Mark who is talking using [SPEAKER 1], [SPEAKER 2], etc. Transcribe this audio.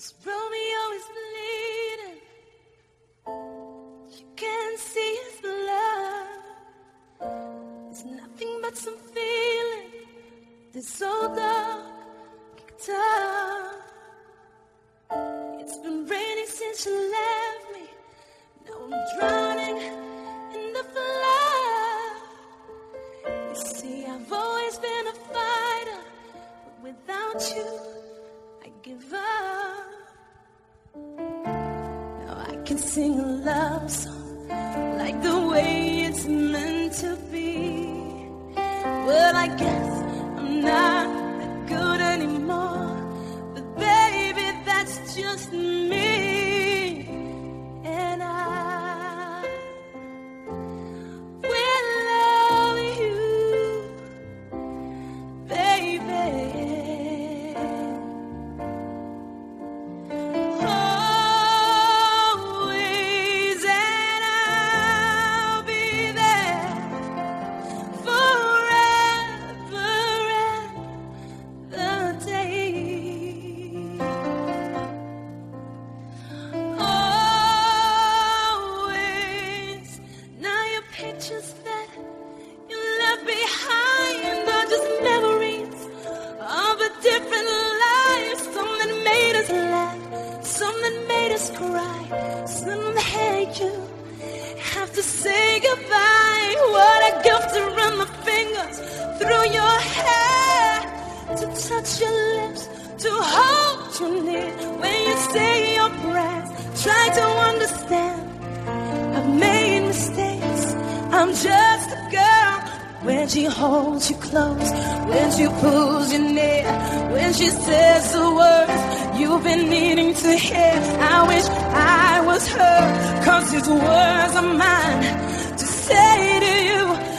[SPEAKER 1] This Romeo is bleeding. You can't see his blood. It's nothing but some feeling. This old dog kicked up. It's been raining since you left me. Now I'm drowning in the flood. You see, I've always been a fighter, but without you, I give up. Now I can sing a love song like the way it's meant to be. Well, I guess I'm not that good anymore, but baby, that's just me. And I will love you, baby. Always, and I'll be there forever and the day. Always. Now your pictures that you left behind are just memories of a different life. Some that made us laugh, some that made us cry, some that had you have to say goodbye. What a gift to run my fingers through your hair, to touch your lips, to hold you near when you say your prayers. Try to understand, I've made mistakes. I'm just a girl. When she holds you close, when she pulls you near, when she says the words you've been needing to hear. I wish I was her, 'cause these words are mine to say to you.